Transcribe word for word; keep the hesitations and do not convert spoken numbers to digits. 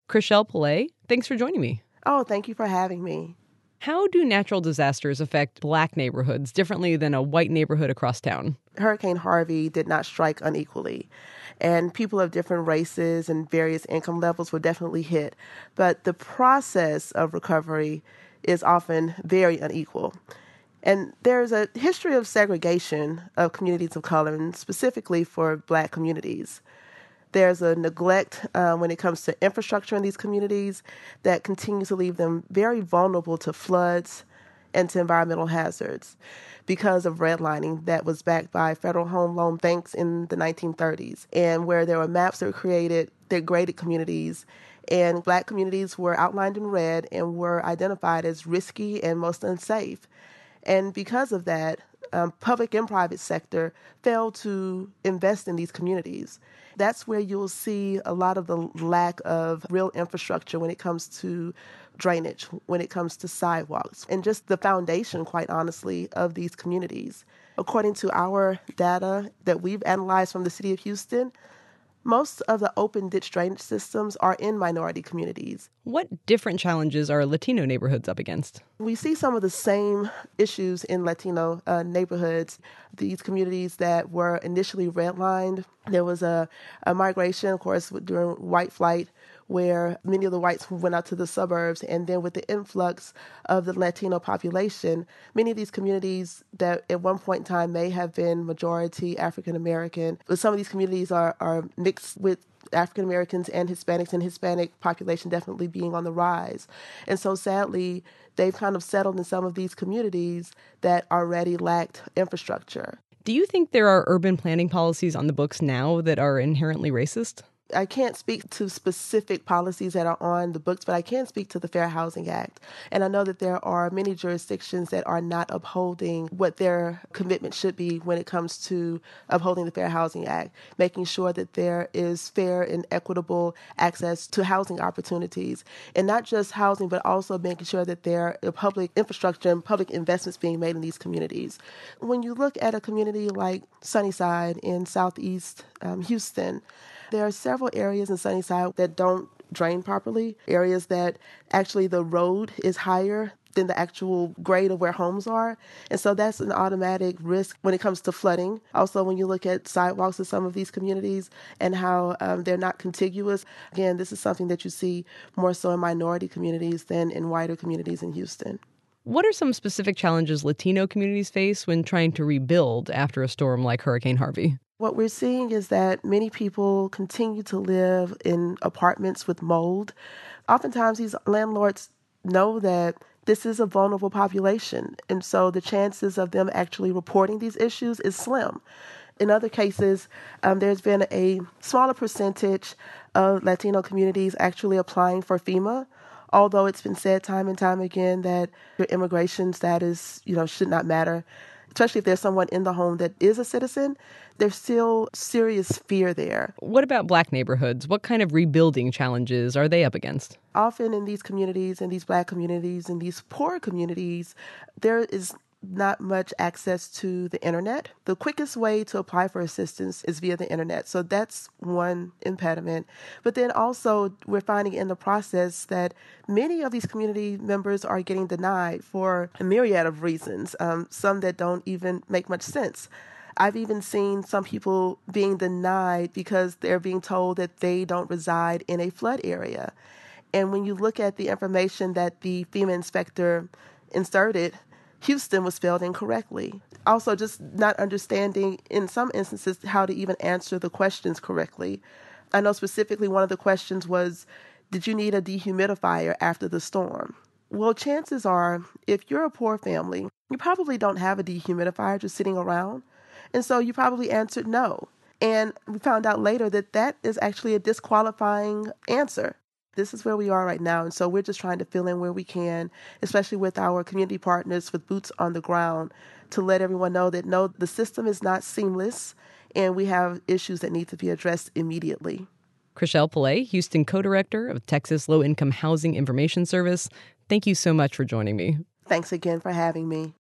Chrishell Pillay, thanks for joining me. Oh, thank you for having me. How do natural disasters affect Black neighborhoods differently than a white neighborhood across town? Hurricane Harvey did not strike unequally, and people of different races and various income levels were definitely hit. But the process of recovery is often very unequal. And there's a history of segregation of communities of color, and specifically for Black communities. There's a neglect uh, when it comes to infrastructure in these communities that continues to leave them very vulnerable to floods and to environmental hazards because of redlining that was backed by federal home loan banks in the nineteen thirties, and where there were maps that were created that graded communities, and Black communities were outlined in red and were identified as risky and most unsafe. And because of that, um, public and private sector failed to invest in these communities. That's where you'll see a lot of the lack of real infrastructure when it comes to drainage, when it comes to sidewalks, and just the foundation, quite honestly, of these communities. According to our data that we've analyzed from the city of Houston, most of the open ditch drainage systems are in minority communities. What different challenges are Latino neighborhoods up against? We see some of the same issues in Latino uh, neighborhoods. These communities that were initially redlined, there was a, a migration, of course, during white flight, where many of the whites went out to the suburbs. And then with the influx of the Latino population, many of these communities that at one point in time may have been majority African American, but some of these communities are, are mixed with African Americans and Hispanics, and Hispanic population definitely being on the rise. And so sadly, they've kind of settled in some of these communities that already lacked infrastructure. Do you think there are urban planning policies on the books now that are inherently racist? I can't speak to specific policies that are on the books, but I can speak to the Fair Housing Act. And I know that there are many jurisdictions that are not upholding what their commitment should be when it comes to upholding the Fair Housing Act, making sure that there is fair and equitable access to housing opportunities. And not just housing, but also making sure that there are public infrastructure and public investments being made in these communities. When you look at a community like Sunnyside in southeast um, Houston, there are several areas in Sunnyside that don't drain properly, areas that actually the road is higher than the actual grade of where homes are. And so that's an automatic risk when it comes to flooding. Also, when you look at sidewalks in some of these communities and how um, they're not contiguous, again, this is something that you see more so in minority communities than in whiter communities in Houston. What are some specific challenges Latino communities face when trying to rebuild after a storm like Hurricane Harvey? What we're seeing is that many people continue to live in apartments with mold. Oftentimes, these landlords know that this is a vulnerable population, and so the chances of them actually reporting these issues is slim. In other cases, um, there's been a smaller percentage of Latino communities actually applying for FEMA, although it's been said time and time again that your immigration status, you know, should not matter. Especially if there's someone in the home that is a citizen, there's still serious fear there. What about Black neighborhoods? What kind of rebuilding challenges are they up against? Often in these communities, in these Black communities, in these poor communities, there is not much access to the internet. The quickest way to apply for assistance is via the internet. So that's one impediment. But then also we're finding in the process that many of these community members are getting denied for a myriad of reasons, um, some that don't even make much sense. I've even seen some people being denied because they're being told that they don't reside in a flood area. And when you look at the information that the FEMA inspector inserted, Houston was spelled incorrectly. Also, just not understanding, in some instances, how to even answer the questions correctly. I know specifically one of the questions was, did you need a dehumidifier after the storm? Well, chances are, if you're a poor family, you probably don't have a dehumidifier just sitting around. And so you probably answered no. And we found out later that that is actually a disqualifying answer. This is where we are right now. And so we're just trying to fill in where we can, especially with our community partners with boots on the ground, to let everyone know that, no, the system is not seamless and we have issues that need to be addressed immediately. Chrishell Pillay, Houston co-director of Texas Low Income Housing Information Service. Thank you so much for joining me. Thanks again for having me.